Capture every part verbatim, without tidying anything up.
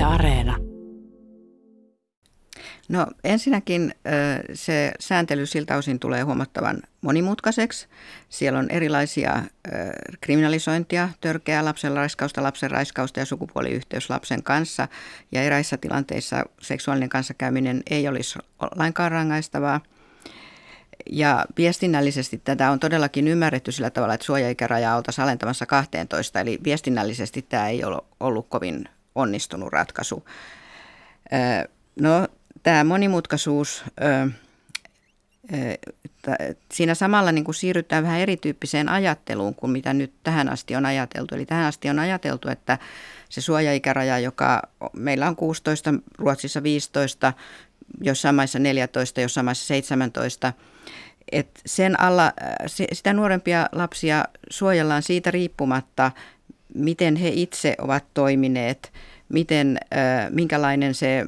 Areena. No ensinnäkin se sääntely siltä osin tulee huomattavan monimutkaiseksi. Siellä on erilaisia kriminalisointia, törkeää lapsen raiskausta, lapsen raiskausta ja sukupuoliyhteys lapsen kanssa. Ja eräissä tilanteissa seksuaalinen kanssakäyminen ei olisi lainkaan rangaistavaa. Ja viestinnällisesti tätä on todellakin ymmärretty sillä tavalla, että suojaikärajaa oltaisiin alentamassa kahteentoista. Eli viestinnällisesti tämä ei ole ollut kovin onnistunut ratkaisu. No tämä monimutkaisuus, siinä samalla niin kuin siirrytään vähän erityyppiseen ajatteluun kuin mitä nyt tähän asti on ajateltu. Eli tähän asti on ajateltu, että se suojaikäraja, joka meillä on kuusitoista, Ruotsissa viisitoista, jossain maissa neljätoista, jossain maissa seitsemäntoista, että sen alla sitä nuorempia lapsia suojellaan siitä riippumatta, miten he itse ovat toimineet, miten, minkälainen se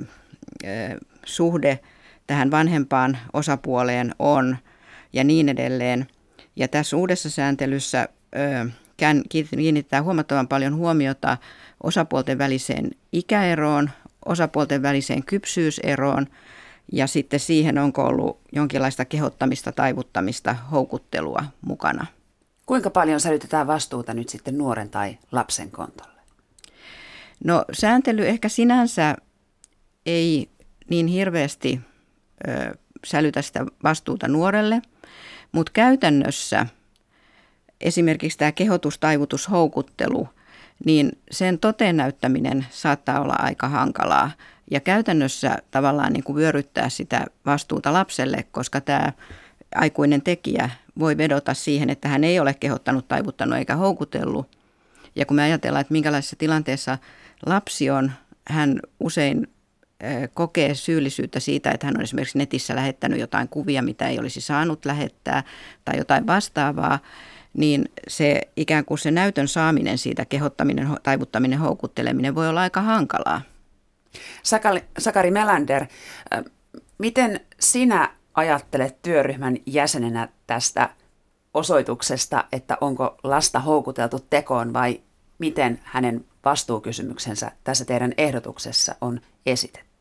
suhde tähän vanhempaan osapuoleen on ja niin edelleen. Ja tässä uudessa sääntelyssä kiinnitetään huomattavan paljon huomiota osapuolten väliseen ikäeroon, osapuolten väliseen kypsyyseroon ja sitten siihen, onko ollut jonkinlaista kehottamista, taivuttamista, houkuttelua mukana. Kuinka paljon sälytetään vastuuta nyt sitten nuoren tai lapsen kontolle? No sääntely ehkä sinänsä ei niin hirveästi ö, sälytä sitä vastuuta nuorelle, mutta käytännössä esimerkiksi tämä kehotus, taivutus, houkuttelu, niin sen toteen näyttäminen saattaa olla aika hankalaa. Ja käytännössä tavallaan niin kuin vyöryttää sitä vastuuta lapselle, koska tämä aikuinen tekijä voi vedota siihen, että hän ei ole kehottanut, taivuttanut eikä houkutellut. Ja kun me ajatellaan, että minkälaisessa tilanteessa lapsi on, hän usein kokee syyllisyyttä siitä, että hän on esimerkiksi netissä lähettänyt jotain kuvia, mitä ei olisi saanut lähettää tai jotain vastaavaa, niin se ikään kuin se näytön saaminen siitä, kehottaminen, taivuttaminen, houkutteleminen voi olla aika hankalaa. Sakari, Sakari Melander, miten sinä ajattelet työryhmän jäsenenä tästä osoituksesta, että onko lasta houkuteltu tekoon vai miten hänen vastuukysymyksensä tässä teidän ehdotuksessa on esitetty?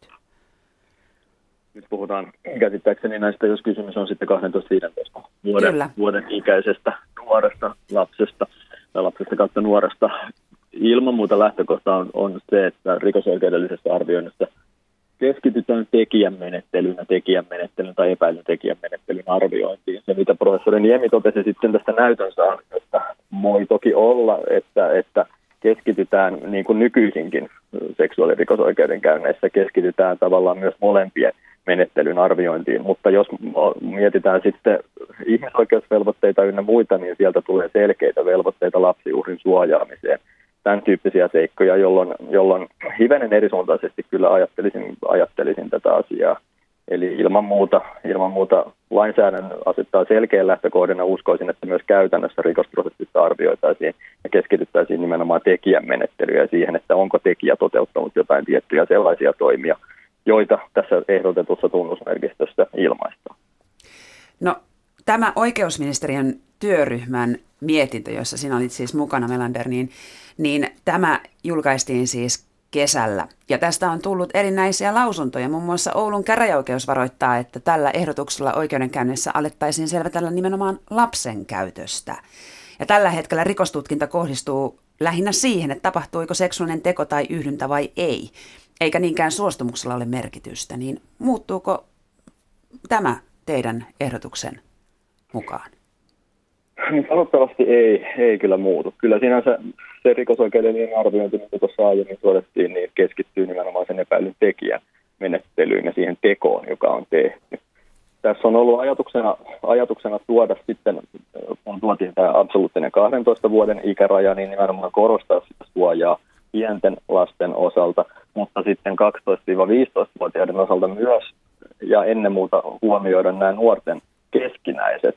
Nyt puhutaan käsittääkseni näistä, jos kysymys on sitten kaksitoista viisitoista vuoden, vuoden ikäisestä nuoresta lapsesta tai lapsesta kautta nuoresta. Ilman muuta lähtökohta on, on se, että rikosoikeudellisessa arvioinnissa keskitytään tekijänmenettelyyn ja tekijänmenettelyn tai epäilyn tekijänmenettelyn arviointiin. Se, mitä professori Niemi totesi sitten tästä näytön saamisesta, voi toki olla, että, että keskitytään niin kuin nykyisinkin seksuaalirikosoikeudenkäynneissä, keskitytään tavallaan myös molempien menettelyn arviointiin, mutta jos mietitään sitten ihmisoikeusvelvoitteita ynnä muita, niin sieltä tulee selkeitä velvoitteita lapsiuhrin suojaamiseen. Tämän tyyppisiä seikkoja, jolloin, jolloin hivenen erisuuntaisesti kyllä ajattelisin, ajattelisin tätä asiaa. Eli ilman muuta, ilman muuta lainsäädännön asettaa selkeän lähtökohdana, uskoisin, että myös käytännössä rikosprosessissa arvioitaisiin ja keskityttäisiin nimenomaan tekijän menettelyä siihen, että onko tekijä toteuttanut jotain tiettyjä sellaisia toimia, joita tässä ehdotetussa tunnusmerkistössä ilmaistaan. No, tämä oikeusministeriön työryhmän mietintö, jossa sinä olit siis mukana, Melander, niin, niin tämä julkaistiin siis kesällä. Ja tästä on tullut erinäisiä lausuntoja. Muun muassa Oulun käräjäoikeus varoittaa, että tällä ehdotuksella oikeudenkäynnissä alettaisiin selvitellä nimenomaan lapsen käytöstä. Ja tällä hetkellä rikostutkinta kohdistuu lähinnä siihen, että tapahtuiko seksuaalinen teko tai yhdyntä vai ei, eikä niinkään suostumuksella ole merkitystä. Niin muuttuuko tämä teidän ehdotuksen mukaan? Sanottavasti ei, ei kyllä muutu. Kyllä sinänsä se rikosoikeudellinen arviointi, mitä tuossa aiemmin todettiin, niin keskittyy nimenomaan sen epäilyn tekijän menettelyyn ja siihen tekoon, joka on tehty. Tässä on ollut ajatuksena, ajatuksena tuoda sitten, kun tuotiin tämä absoluuttinen kahdentoista vuoden ikäraja, niin nimenomaan korostaa sitä suojaa pienten lasten osalta, mutta sitten kaksitoista-viisitoista-vuotiaiden osalta myös ja ennen muuta huomioida nämä nuorten keskinäiset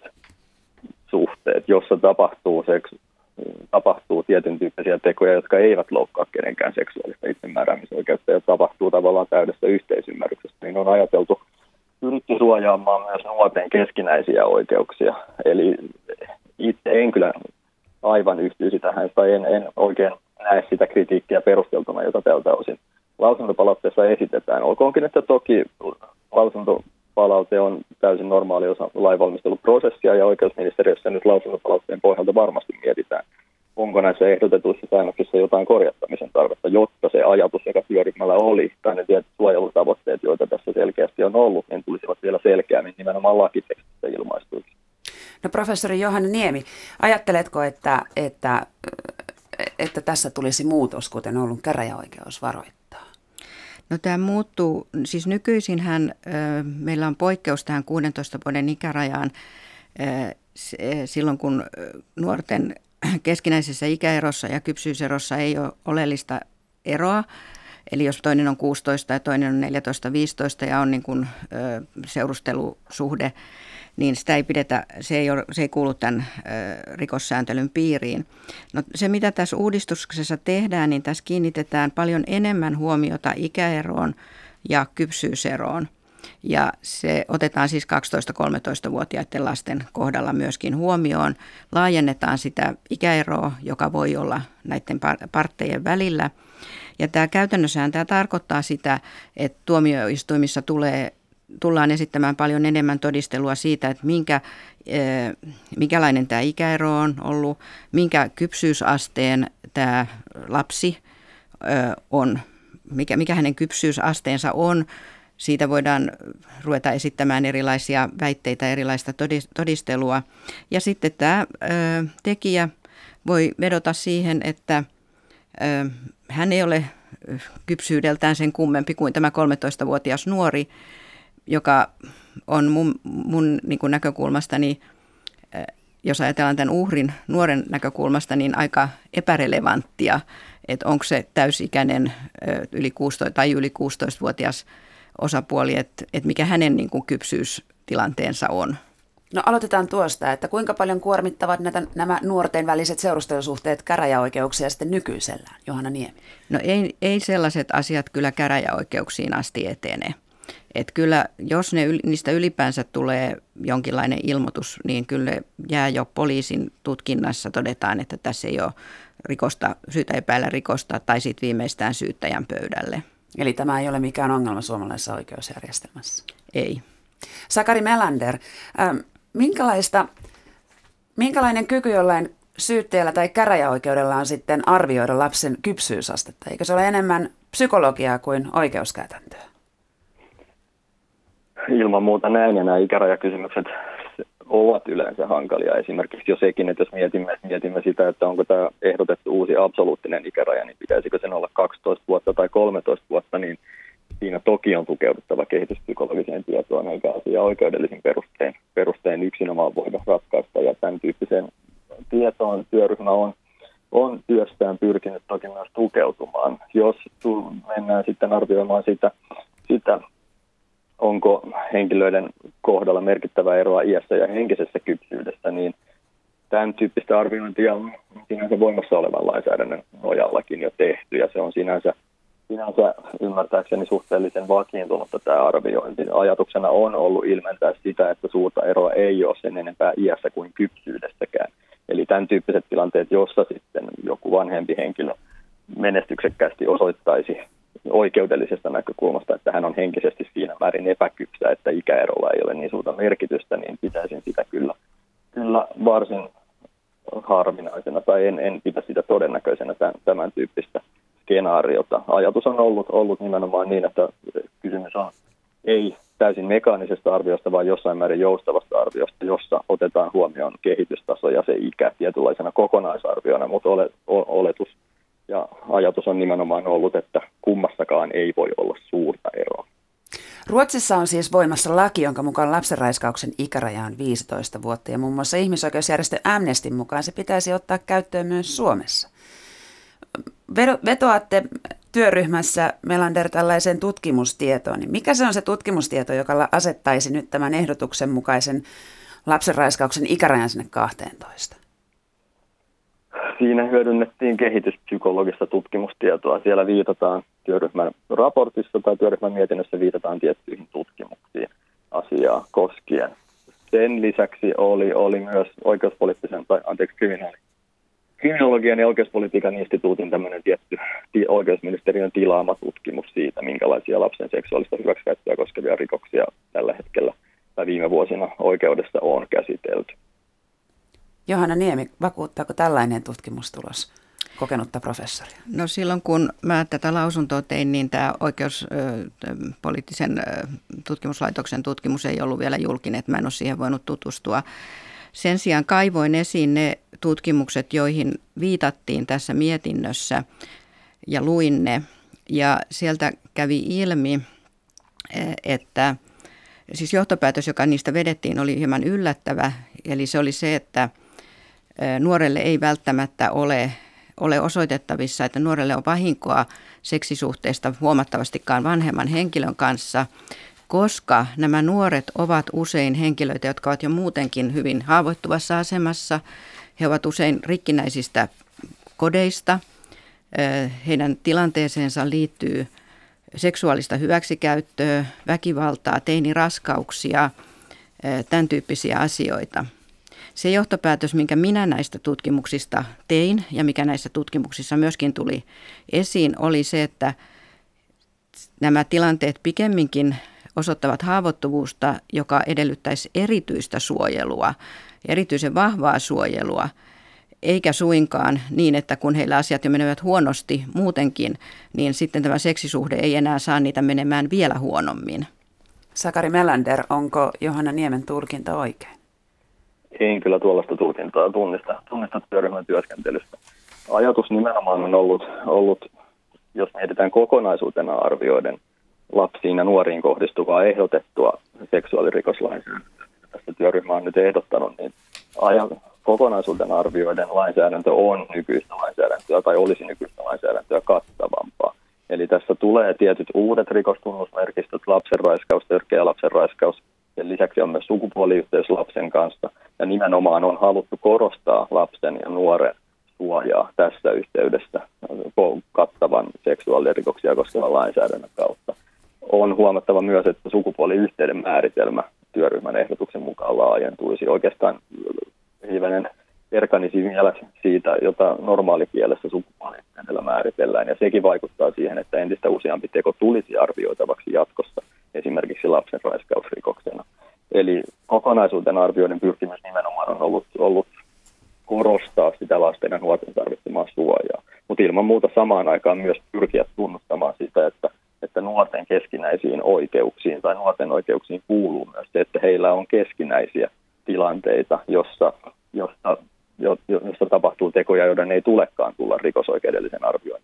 suhteet, jossa tapahtuu, seks, tapahtuu tietyn tyyppisiä tekoja, jotka eivät loukkaa kenenkään seksuaalista itsemääräämisoikeutta ja tapahtuu tavallaan täydessä yhteisymmärryksessä, niin on ajateltu pyritty suojaamaan myös nuorten keskinäisiä oikeuksia. Eli itse en kyllä aivan yhtyisi tähän, tai en, en oikein näe sitä kritiikkiä perusteltuna, jota tältä osin, lausuntopalautteessa esitetään. Olkoonkin, että toki lausuntopalaute on täysin normaali osa lainvalmisteluprosessia ja oikeusministeriössä nyt lausuntopalautteen pohjalta varmasti mietitään, onko näissä ehdotetuissa säännöksissä jotain korjattamisen tarvetta, jotta se ajatus, joka työryhmällä oli, tai ne tietyt suojelutavoitteet, joita tässä selkeästi on ollut, niin tulisivat vielä selkeämmin nimenomaan lakitekstissä ilmaistuiksi. No professori Johanna Niemi, ajatteletko, että, että, että tässä tulisi muutos, kuten Oulun käräjäoikeus varoittaa? No tämä muuttuu, siis nykyisinhän meillä on poikkeus tähän kuudentoista vuoden ikärajaan silloin, kun nuorten keskinäisessä ikäerossa ja kypsyyserossa ei ole oleellista eroa. Eli jos toinen on kuusitoista ja toinen on neljätoista viisitoista ja on niin kuin seurustelusuhde, niin sitä ei pidetä, se ei, ole, se ei kuulu tämän rikossääntelyn piiriin. No, se, mitä tässä uudistuksessa tehdään, niin tässä kiinnitetään paljon enemmän huomiota ikäeroon ja kypsyyseroon. Ja se otetaan siis kaksitoista-kolmetoista-vuotiaiden lasten kohdalla myöskin huomioon. Laajennetaan sitä ikäeroa, joka voi olla näiden parttejen välillä. Ja tämä käytännössään tämä tarkoittaa sitä, että tuomioistuimissa tulee, tullaan esittämään paljon enemmän todistelua siitä, että minkä, minkälainen tämä ikäero on ollut, minkä kypsyysasteen tämä lapsi on, mikä, mikä hänen kypsyysasteensa on. Siitä voidaan ruveta esittämään erilaisia väitteitä, erilaista todistelua. Ja sitten tämä ö, tekijä voi vedota siihen, että ö, hän ei ole kypsyydeltään sen kummempi kuin tämä kolmetoistavuotias nuori, joka on mun, mun niin kuin näkökulmastani, jos ajatellaan tämän uhrin nuoren näkökulmasta, niin aika epärelevanttia, että onko se täysikäinen yli kuusitoista tai yli kuusitoistavuotias osapuoli, että, että mikä hänen niin kuin kypsyystilanteensa on. No aloitetaan tuosta, että kuinka paljon kuormittavat näitä, nämä nuorten väliset seurustelusuhteet käräjäoikeuksia sitten nykyisellään, Johanna Niemi? No ei, ei sellaiset asiat kyllä käräjäoikeuksiin asti etene. Että kyllä, jos ne, niistä ylipäänsä tulee jonkinlainen ilmoitus, niin kyllä jää jo poliisin tutkinnassa, todetaan, että tässä ei ole rikosta, syytä epäillä rikosta tai sitten viimeistään syyttäjän pöydälle. Eli tämä ei ole mikään ongelma suomalaisessa oikeusjärjestelmässä? Ei. Sakari Melander, äh, minkälaista, minkälainen kyky jollain syyttäjällä tai käräjäoikeudella on sitten arvioida lapsen kypsyysastetta? Eikö se ole enemmän psykologiaa kuin oikeuskäytäntöä? Ilman muuta näin, ja nämä ikärajakysymykset ovat yleensä hankalia. Esimerkiksi jo sekin, että jos mietimme, mietimme sitä, että onko tämä ehdotettu uusi absoluuttinen ikäraja, niin pitäisikö sen olla kaksitoista vuotta tai kolmetoista vuotta, niin siinä toki on tukeuduttava kehityspsykologiseen tietoon, eikä asia oikeudellisin perustein, perustein yksinomaan voida ratkaista. Ja tämän tyyppiseen tietoon työryhmä on, on työstään pyrkinyt toki myös tukeutumaan. Jos mennään sitten arvioimaan sitä, sitä onko henkilöiden kohdalla merkittävää eroa iässä ja henkisessä kypsyydessä, niin tämän tyyppistä arviointia on sinänsä voimassa olevan lainsäädännön nojallakin jo tehty, ja se on sinänsä, sinänsä ymmärtääkseni suhteellisen vakiintunutta tämä arviointi. Ajatuksena on ollut ilmentää sitä, että suurta eroa ei ole sen enempää iässä kuin kypsyydessäkään. Eli tämän tyyppiset tilanteet, jossa sitten joku vanhempi henkilö menestyksekkäästi osoittaisi oikeudellisesta näkökulmasta, että hän on henkisesti siinä määrin epäkypsä, että ikäerolla ei ole niin suurta merkitystä, niin pitäisin sitä kyllä, kyllä varsin harvinaisena, tai en, en pidä sitä todennäköisenä tämän, tämän tyyppistä skenaariota. Ajatus on ollut, ollut nimenomaan niin, että kysymys on ei täysin mekaanisesta arviosta, vaan jossain määrin joustavasta arviosta, jossa otetaan huomioon kehitystaso ja se ikä tietynlaisena kokonaisarviona, mutta ole, oletus ja ajatus on nimenomaan ollut, että kummassakaan ei voi olla suurta eroa. Ruotsissa on siis voimassa laki, jonka mukaan lapsenraiskauksen ikäraja on viisitoista vuotta, ja muun muassa ihmisoikeusjärjestö Amnestyn mukaan se pitäisi ottaa käyttöön myös Suomessa. Vetoatte työryhmässä, Melander, tällaiseen tutkimustietoon, niin mikä se on se tutkimustieto, joka asettaisi nyt tämän ehdotuksen mukaisen lapsenraiskauksen ikärajan sinne kahteentoista? Siinä hyödynnettiin kehityspsykologista tutkimustietoa. Siellä viitataan työryhmän raportissa tai työryhmän mietinnössä viitataan tiettyihin tutkimuksiin asiaa koskien. Sen lisäksi oli, oli myös oikeuspoliittisen tai anteeksi kriminaali, Kriminologian ja oikeuspolitiikan instituutin tämmöinen tietty oikeusministeriön tilaama tutkimus siitä, minkälaisia lapsen seksuaalista hyväksikäyttöä koskevia rikoksia tällä hetkellä tai viime vuosina oikeudessa on käsitelty. Johanna Niemi, vakuuttaako tällainen tutkimustulos kokenutta professoria? No silloin kun mä tätä lausuntoa tein, niin tämä oikeuspoliittisen tutkimuslaitoksen tutkimus ei ollut vielä julkinen, että mä en ole siihen voinut tutustua. Sen sijaan kaivoin esiin ne tutkimukset, joihin viitattiin tässä mietinnössä ja luin ne. Ja sieltä kävi ilmi, että siis johtopäätös, joka niistä vedettiin, oli hieman yllättävä. Eli se oli se, että nuorelle ei välttämättä ole, ole osoitettavissa, että nuorelle on vahinkoa seksisuhteesta huomattavastikaan vanhemman henkilön kanssa, koska nämä nuoret ovat usein henkilöitä, jotka ovat jo muutenkin hyvin haavoittuvassa asemassa. He ovat usein rikkinäisistä kodeista. Heidän tilanteeseensa liittyy seksuaalista hyväksikäyttöä, väkivaltaa, teiniraskauksia, tämän tyyppisiä asioita. Se johtopäätös, minkä minä näistä tutkimuksista tein ja mikä näissä tutkimuksissa myöskin tuli esiin, oli se, että nämä tilanteet pikemminkin osoittavat haavoittuvuutta, joka edellyttäisi erityistä suojelua, erityisen vahvaa suojelua, eikä suinkaan niin, että kun heillä asiat jo menevät huonosti muutenkin, niin sitten tämä seksisuhde ei enää saa niitä menemään vielä huonommin. Sakari Melander, onko Johanna Niemen tulkinta oikein? En kyllä tuollaista tulkintaa tunnista, tunnista työryhmän työskentelystä. Ajatus nimenomaan on ollut, ollut, jos mietitään kokonaisuutena arvioiden lapsiin ja nuoriin kohdistuvaa ehdotettua seksuaalirikoslainsäädäntöä. Tästä työryhmä on nyt ehdottanut, niin ajan kokonaisuutena arvioiden lainsäädäntö on nykyistä lainsäädäntöä tai olisi nykyistä lainsäädäntöä kattavampaa. Eli tässä tulee tietyt uudet rikostunnusmerkistöt, lapsenraiskaus, törkeä lapsenraiskaus. Sen lisäksi on myös sukupuoliyhteys lapsen kanssa. Ja nimenomaan on haluttu korostaa lapsen ja nuoren suojaa tässä yhteydessä kattavan seksuaalirikoksia koskevan lainsäädännön kautta. On huomattava myös, että sukupuoliyhteyden määritelmä työryhmän ehdotuksen mukaan laajentuisi. Oikeastaan hivenen erkanisi vielä siitä, jota normaalikielessä sukupuoliyhteydellä määritellään. Ja sekin vaikuttaa siihen, että entistä useampi teko tulisi arvioitavaksi jatkossa, esimerkiksi lapsenraiskausrikoksena. Eli kokonaisuuden arvioiden pyrkimys nimenomaan on ollut, ollut korostaa sitä lasten ja nuorten tarvitsemaa suojaa. Mutta ilman muuta samaan aikaan myös pyrkiä tunnustamaan sitä, että, että nuorten keskinäisiin oikeuksiin tai nuorten oikeuksiin kuuluu myös se, että heillä on keskinäisiä tilanteita, jossa, jossa, jossa tapahtuu tekoja, joiden ei tulekaan tulla rikosoikeudellisen arvioinnin